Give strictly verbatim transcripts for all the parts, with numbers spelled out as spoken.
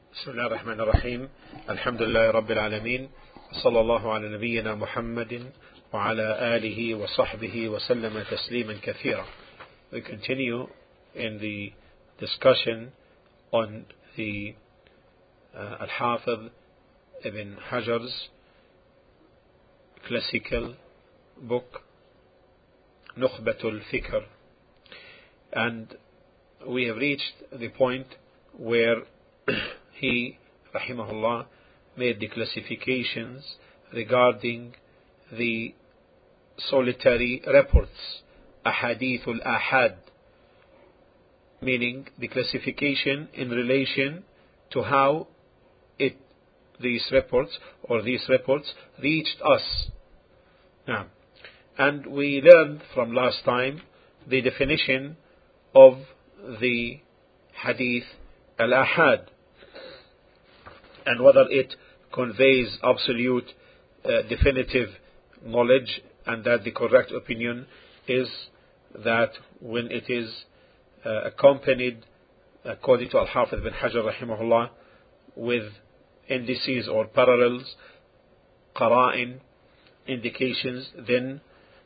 بسم الله الرحمن الرحيم. الحمد لله رب العالمين، صلى الله على نبينا محمد وعلى آله وصحبه وسلم تسليما كثيرا. We continue in the discussion on the uh, Al-Hafidh Ibn Hajar's classical book Nukhbatul Fikr, and we have reached the point where he, rahimahullah, made the classifications regarding the solitary reports, ahadithul ahad, meaning the classification in relation to how it these reports or these reports reached us. Now, and we learned from last time the definition of the hadith al-ahad, and whether it conveys absolute uh, definitive knowledge, and that the correct opinion is that when it is uh, accompanied, according to Al-Hafidh Ibn Hajar rahimahullah, with indices or parallels, qara'in, indications, then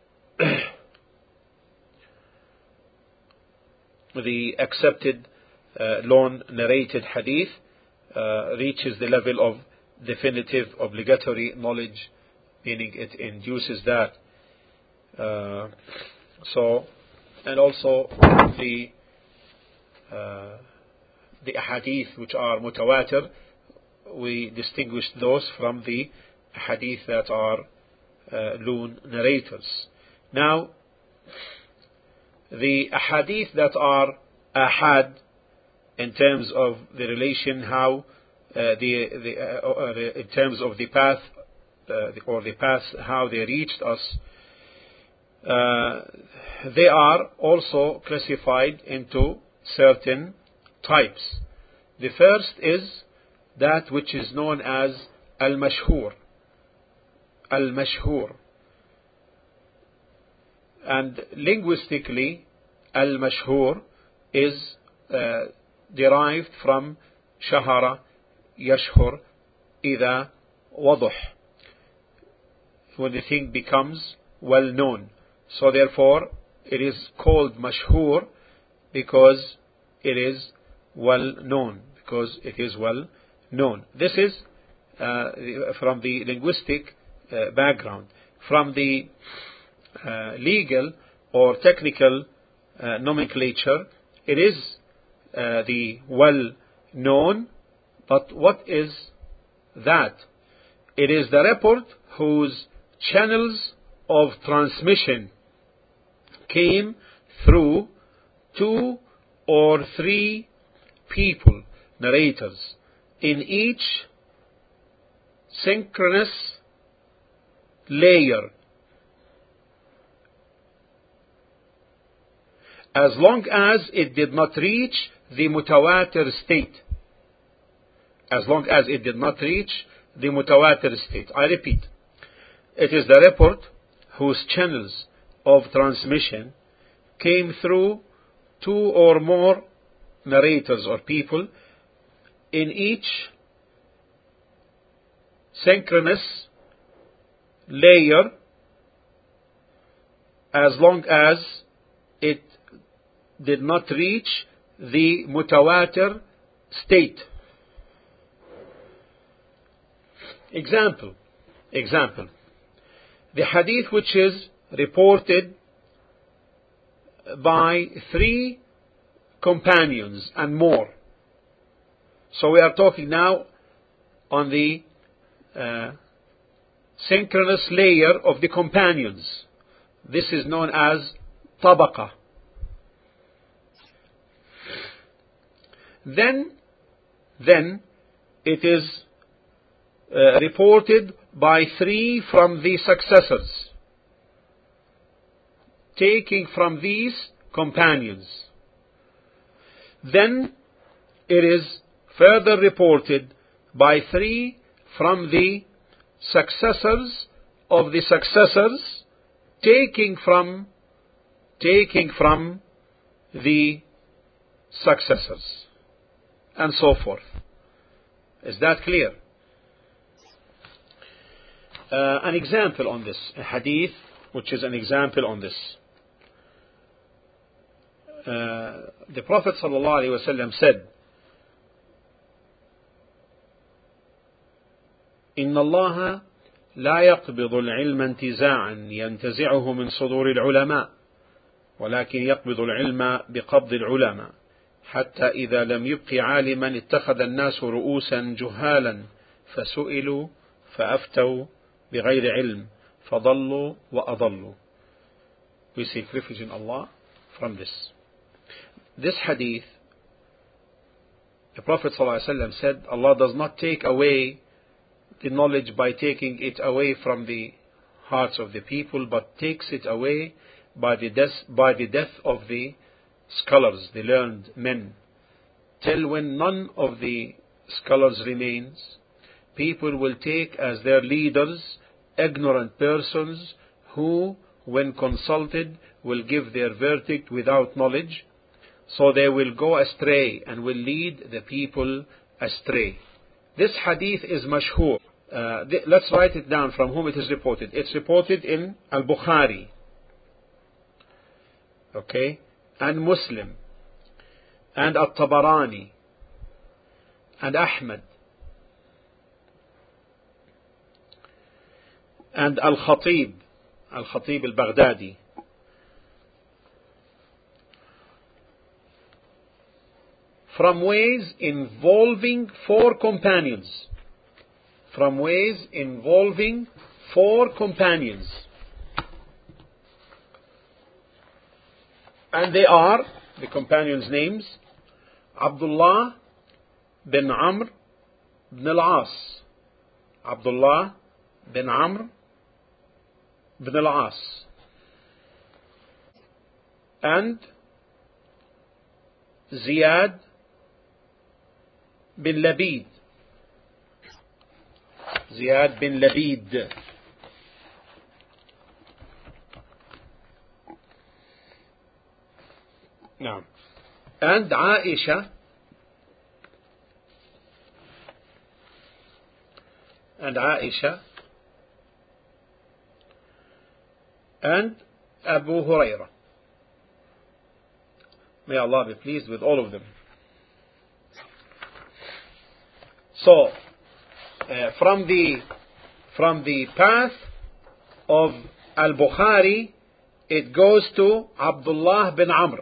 the accepted uh, lone narrated hadith uh, reaches the level of definitive obligatory knowledge, meaning it induces that. Uh, so, and also the uh, the hadith which are mutawatir, we distinguish those from the hadith that are uh, lone narrators. Now, the ahadith that are ahad, in terms of the relation, how uh, the, the, uh, uh, the in terms of the path uh, the, or the path how they reached us, uh, they are also classified into certain types. The first is that which is known as al-mashhur, al-mashhur, and linguistically al-mashhur is uh, derived from shahara yashhur idha waduh, when the thing becomes well known. So therefore it is called mashhur because it is well known, because it is well known. This is uh, from the linguistic uh, background. From the uh, legal or technical uh, nomenclature, it is uh, the well known, but what is that? It is the report whose channels of transmission came through two or three people, narrators, in each synchronous layer, as long as it did not reach the mutawatir state. As long as it did not reach the mutawatir state. I repeat, it is the report whose channels of transmission came through two or more narrators or people in each synchronous layer, as long as it did not reach the mutawatir state. Example, example, the hadith which is reported by three companions and more. So we are talking now on the uh, synchronous layer of the companions. This is known as tabaqa. Then, then it is uh, reported by three from the successors, taking from these companions. Then it is further reported by three from the successors of the successors, taking from taking from the successors, and so forth. Is that clear? Uh, an example on this, a hadith which is an example on this. Uh, the Prophet ﷺ said, إن الله لا يقبض العلم انتزاعا ينتزعه من صدور العلماء ولكن يقبض العلم بقبض العلماء حتى إذا لم يبق عالما اتخذ الناس رؤوسا جهالا فسئلوا فأفتوا بغير علم فضلوا وأضلوا. We seek refuge in Allah from this. This hadith, the Prophet ﷺ said, Allah does not take away the knowledge by taking it away from the hearts of the people, but takes it away by the death, by the death of the scholars, the learned men. Till when none of the scholars remains, people will take as their leaders ignorant persons who, when consulted, will give their verdict without knowledge. So they will go astray and will lead the people astray. This hadith is mashhur. Uh, th- let's write it down from whom it is reported. It's reported in Al-Bukhari, okay, and Muslim, and At-Tabarani, and Ahmad, and Al-Khatib, Al-Khatib Al-Baghdadi. From ways involving four companions. From ways involving four companions. And they are, the companions' names, Abdullah bin Amr bin al-As. Abdullah bin Amr bin al-As. And Ziyad bin Labid. Ziyad bin Labid. Now, and Aisha, and Aisha, and Abu Hurairah. May Allah be pleased with all of them. So, uh, from the from the path of Al-Bukhari, it goes to Abdullah bin Amr.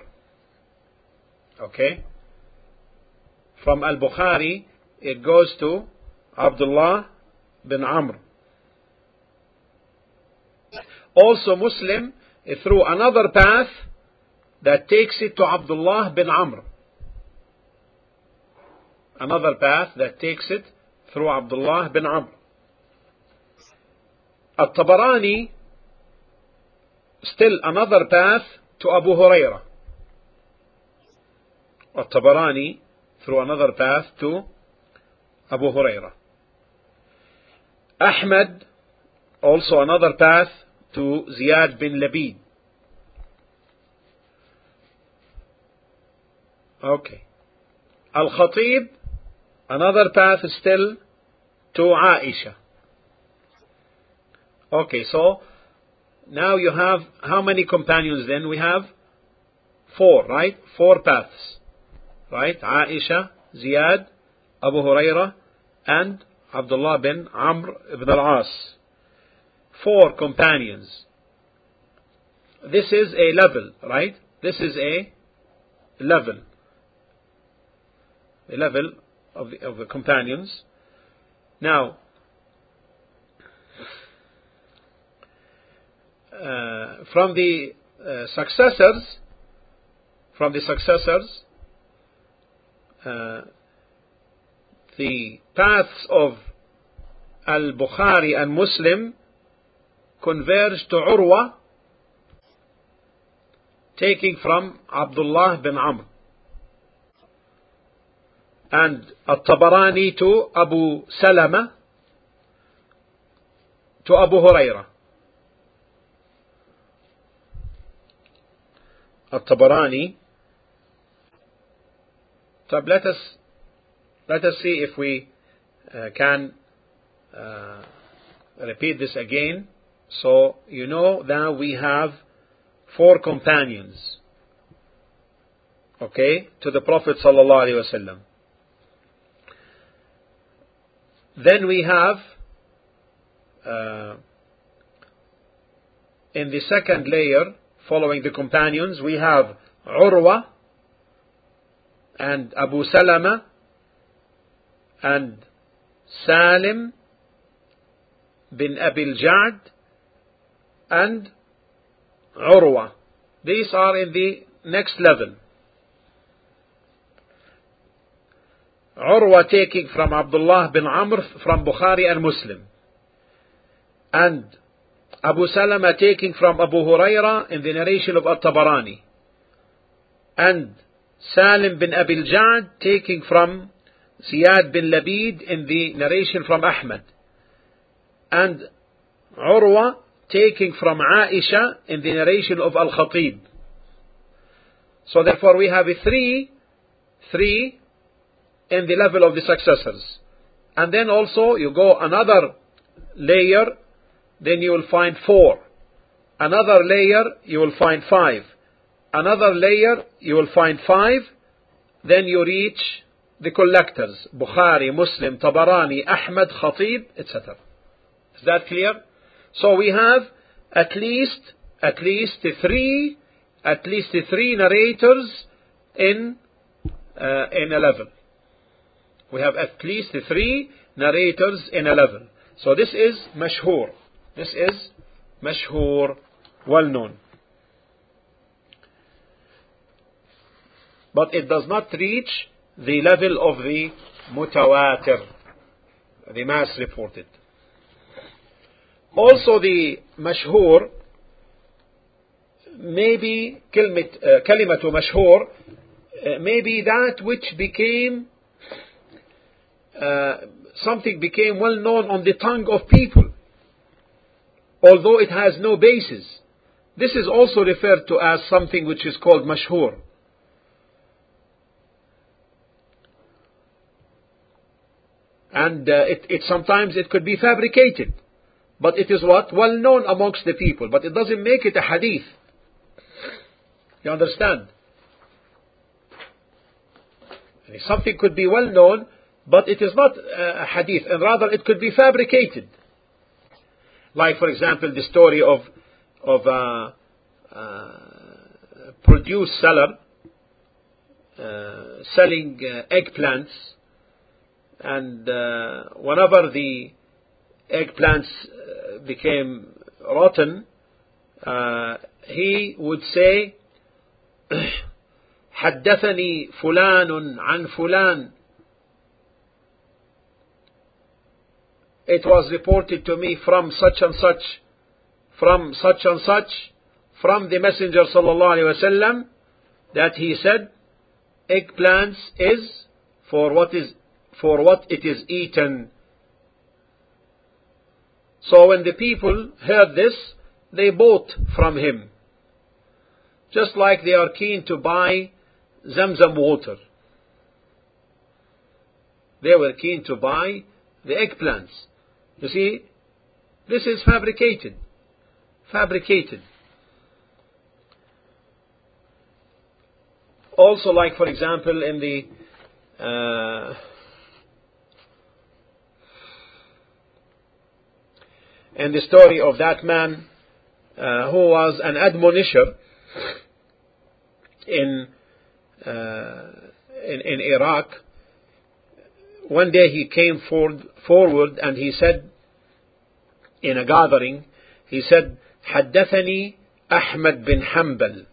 Okay? From Al-Bukhari, it goes to Abdullah bin Amr. Also Muslim, through another path that takes it to Abdullah bin Amr. Another path that takes it through Abdullah bin Amr. At-Tabarani, still another path to Abu Hurairah. At-Tabarani, through another path to Abu Hurairah. Ahmad, also another path to Ziyad bin Labid. Okay. Al-Khatib, another path is still to Aisha. Okay, so now you have how many companions then? We have four, right? Four paths, right? Aisha, Ziyad, Abu Hurairah, and Abdullah bin Amr ibn al-As. Four companions. This is a level, right? This is a level. The level of the, of the companions. Now, uh, from the uh, successors, from the successors, uh, the paths of Al-Bukhari and Muslim converge to Urwa, taking from Abdullah bin Amr. And At-Tabarani to Abu Salama, to Abu Hurairah. At-Tabarani. So let us let us see if we uh, can uh, repeat this again. So you know that we have four companions, okay, to the Prophet sallallahu alaihi wasallam. Then we have uh, in the second layer, following the companions, we have Urwa and Abu Salama and Salim bin Abil Ja'd and Urwa. These are in the next level. Urwa taking from Abdullah bin Amr from Bukhari and Muslim, and Abu Salama taking from Abu Huraira in the narration of At-Tabarani, and Salim bin Abil Ja'd taking from Ziyad bin Labid in the narration from Ahmad, and Urwa taking from Aisha in the narration of Al-Khatib. So therefore we have a three, three in the level of the successors. And then also you go another layer, then you will find four. Another layer, you will find five. Another layer, you will find five. Then you reach the collectors: Bukhari, Muslim, Tabarani, Ahmad, Khatib, et cetera. Is that clear? So we have at least at least three at least three narrators in uh, in a level. We have at least three narrators in a level. So this is mashhur. This is mashhur, well known. But it does not reach the level of the mutawatir, the mass reported. Also the mashhur, maybe kalimatu mashhur, maybe that which became uh, something became well known on the tongue of people, although it has no basis. This is also referred to as something which is called mashhur. And uh, it, it sometimes it could be fabricated, but it is what? Well known amongst the people, but it doesn't make it a hadith. You understand? Something could be well known, but it is not a hadith, and rather it could be fabricated. Like, for example, the story of of a uh, uh, produce seller uh, selling uh, eggplants, and uh, whenever the eggplants uh, became rotten, uh, he would say, حدثني فلان عن فلان. It was reported to me from such and such, from such and such, from the Messenger sallallahu alaihi wasallam, that he said, eggplants is for what is for what it is eaten. So when the people heard this, they bought from him, just like they are keen to buy Zamzam water. They were keen to buy the eggplants. You see, this is fabricated. Fabricated. Also, like for example, in the uh, in the story of that man uh, who was an admonisher in uh, in in Iraq. One day he came forward, forward and he said, in a gathering, he said, حدثني أحمد بن حنبل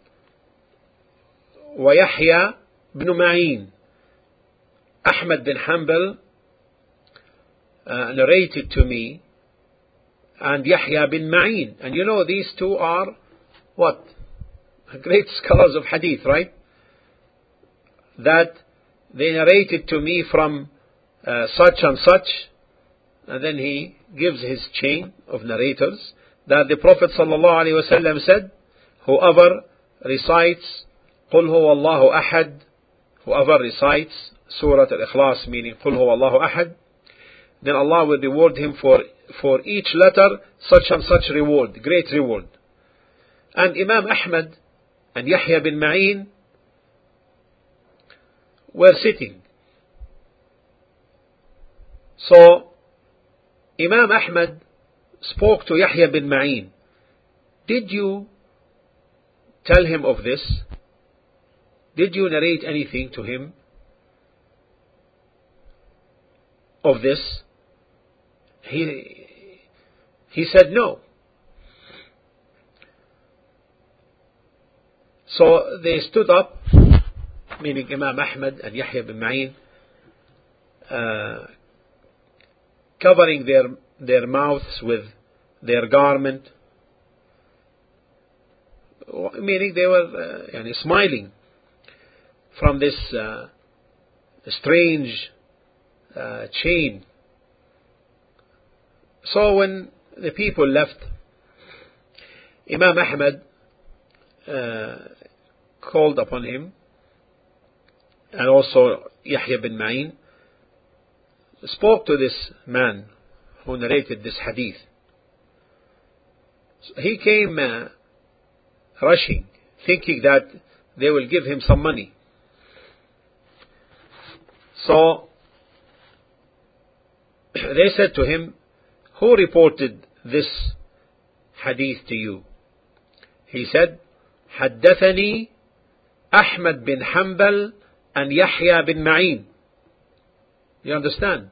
ويحيى بن معين. Ahmad bin Hanbal uh, narrated to me, and Yahya bin Ma'in. And you know, these two are what? Great scholars of hadith, right? That they narrated to me from uh, such and such, and then he gives his chain of narrators, that the Prophet sallallahu alaihi wasallam said, whoever recites قل هو الله أحد, whoever recites Surah Al-Ikhlas, meaning قل هو الله أحد, then Allah will reward him for, for each letter such and such reward, great reward. And Imam Ahmad and Yahya bin Ma'in were sitting. So Imam Ahmad spoke to Yahya bin Ma'in. Did you tell him of this? Did you narrate anything to him of this? He, he said no. So they stood up, meaning Imam Ahmad and Yahya bin Ma'in, uh, covering their, their mouths with their garment, meaning they were uh, yani smiling from this uh, strange uh, chain. So when the people left, Imam Ahmad uh, called upon him, and also Yahya bin Ma'in spoke to this man who narrated this hadith. So he came uh, rushing, thinking that they will give him some money. So they said to him, who reported this hadith to you? He said, حدثني Ahmad bin Hanbal and Yahya bin Ma'in. You understand?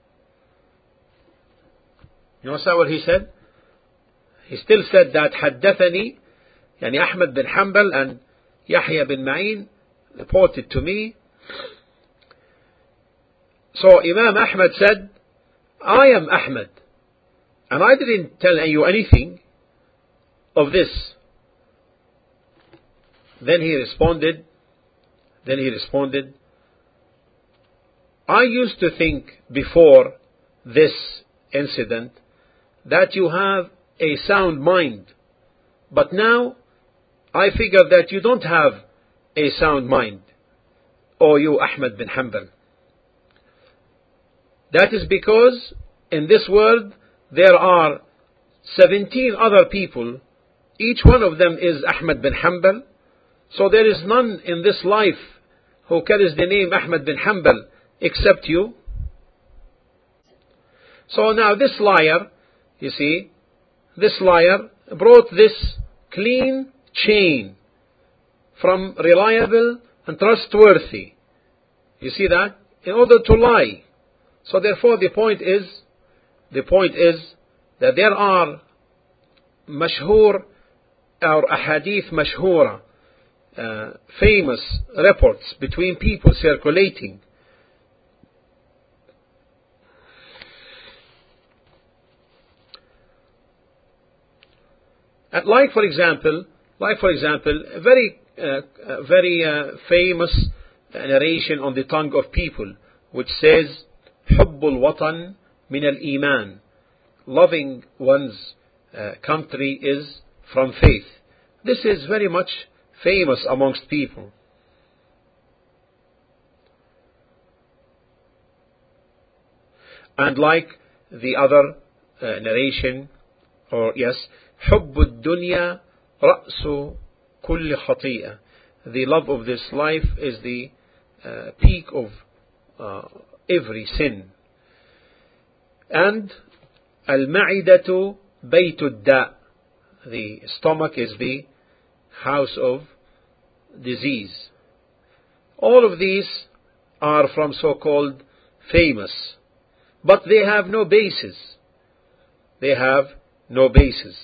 You understand what he said? He still said that حدثني, يعني Ahmad bin Hanbal and Yahya bin Ma'in reported to me. So Imam Ahmad said, I am Ahmad, and I didn't tell you anything of this. Then he responded, then he responded, I used to think before this incident that you have a sound mind, but now I figure that you don't have a sound mind, O you Ahmad bin Hanbal. That is because in this world there are seventeen other people, each one of them is Ahmad bin Hanbal. So there is none in this life who carries the name Ahmad bin Hanbal except you. So now this liar, you see, this liar brought this clean chain from reliable and trustworthy. You see that? In order to lie. So therefore the point is, the point is that there are mashhur or ahadith mashhura, uh, famous reports between people circulating. And like for example, like for example, a very, uh, a very uh, famous narration on the tongue of people, which says, حب الوطن من الإيمان. Loving one's uh, country is from faith. This is very much famous amongst people. And like the other uh, narration, or yes, حب الدنيا رأس كل خطيئة. The love of this life is the uh, peak of uh, every sin. And المعدة بيت الداء. The stomach is the house of disease. All of these are from so-called famous, but they have no basis. They have no basis.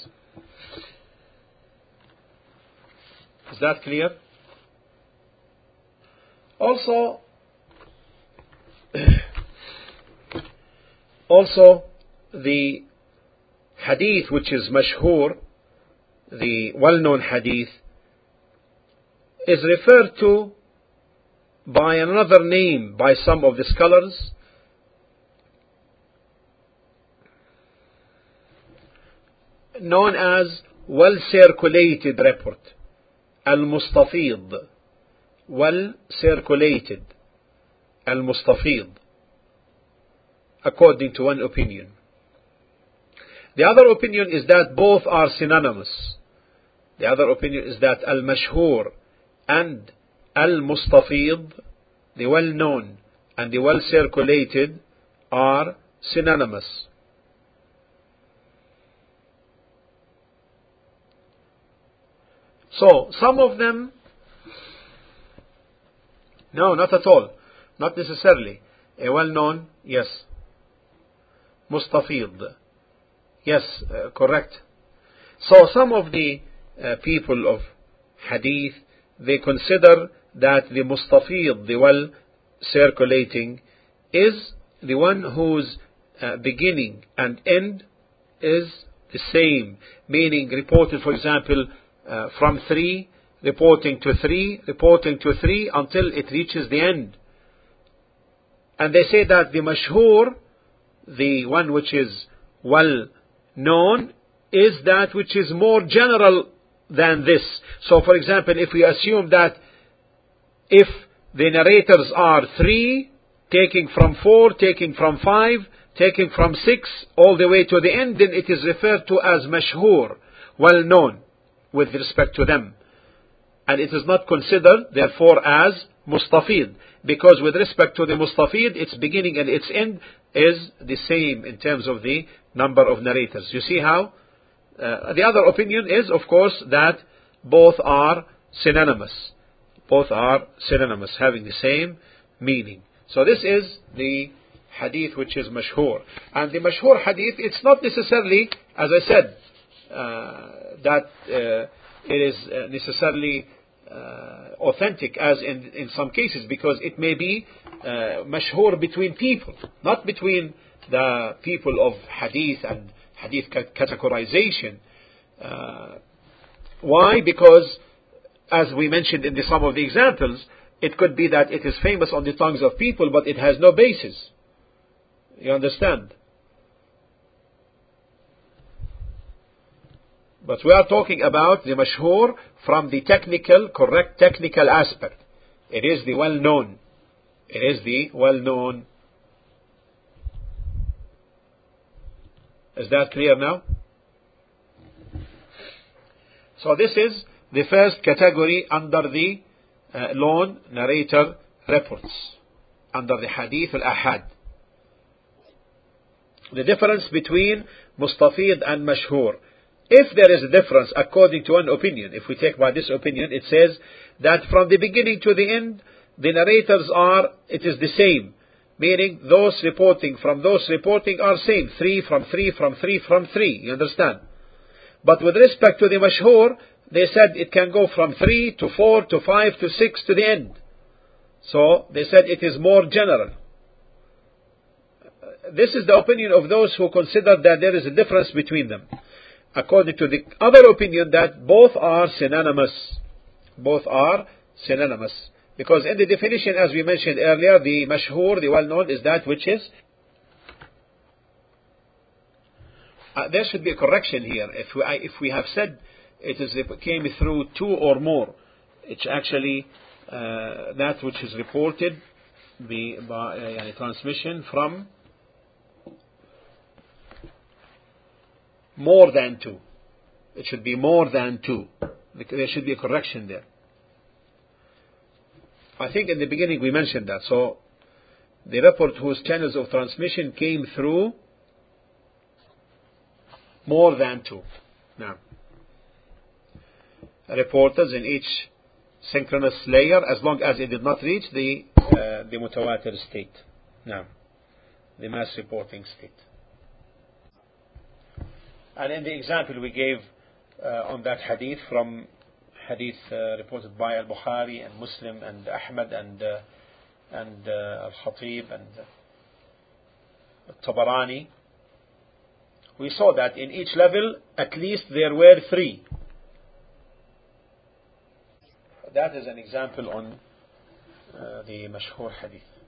Is that clear? Also, also the hadith which is mashhur, the well-known hadith, is referred to by another name by some of the scholars, known as well-circulated report, al-mustafid, well-circulated, al-mustafid. according to one opinion. The other opinion is that both are synonymous. The other opinion is that al-mashhur and al-mustafid, the well-known and the well-circulated, are synonymous. So, some of them, no, not at all, not necessarily. A well-known, yes. Mustafid, yes, uh, correct. So, some of the uh, people of hadith, they consider that the mustafid, the well-circulating, is the one whose uh, beginning and end is the same, meaning reported, for example, uh, from three, reporting to three, reporting to three, until it reaches the end. And they say that the mashhur, the one which is well known, is that which is more general than this. So, for example, if we assume that if the narrators are three, taking from four, taking from five, taking from six, all the way to the end, then it is referred to as mashhur, well known, with respect to them. And it is not considered, therefore, as mustafid, because with respect to the mustafid, its beginning and its end is the same in terms of the number of narrators. You see how? Uh, the other opinion is, of course, that both are synonymous. Both are synonymous, having the same meaning. So this is the hadith which is mashhur. And the mashhur hadith, it's not necessarily, as I said, uh, that uh, it is uh, necessarily uh, authentic as in, in some cases, because it may be uh, mashhur between people, not between the people of hadith and hadith categorization. Uh, why? Because, as we mentioned in the, some of the examples, it could be that it is famous on the tongues of people, but it has no basis. You understand? But we are talking about the mashhur from the technical, correct technical aspect. It is the well-known. It is the well-known. Is that clear now? So this is the first category under the uh, lone narrator reports, under the hadith al-ahad. The difference between mustafid and mashhur. If there is a difference according to one opinion, if we take by this opinion, it says that from the beginning to the end, the narrators are, it is the same. Meaning those reporting from those reporting are same. Three from three from three from three. You understand? But with respect to the mashhur, they said it can go from three to four to five to six to the end. So they said it is more general. This is the opinion of those who consider that there is a difference between them. According to the other opinion, that both are synonymous. Both are synonymous. Because in the definition, as we mentioned earlier, the mashhur, the well-known, is that which is... Uh, there should be a correction here. If we, I, if we have said it is it came through two or more, it's actually uh, that which is reported by, by uh, transmission from more than two. It should be more than two. There should be a correction there. I think in the beginning we mentioned that. So the report whose channels of transmission came through more than two. Now, reporters in each synchronous layer, as long as it did not reach the uh, the mutawatir state. Now, the mass reporting state. And in the example we gave uh, on that hadith from hadith uh, reported by Al-Bukhari and Muslim and Ahmad and uh, and uh, Al-Khatib and uh, Tabarani, we saw that in each level at least there were three. That is an example on uh, the mashhur hadith.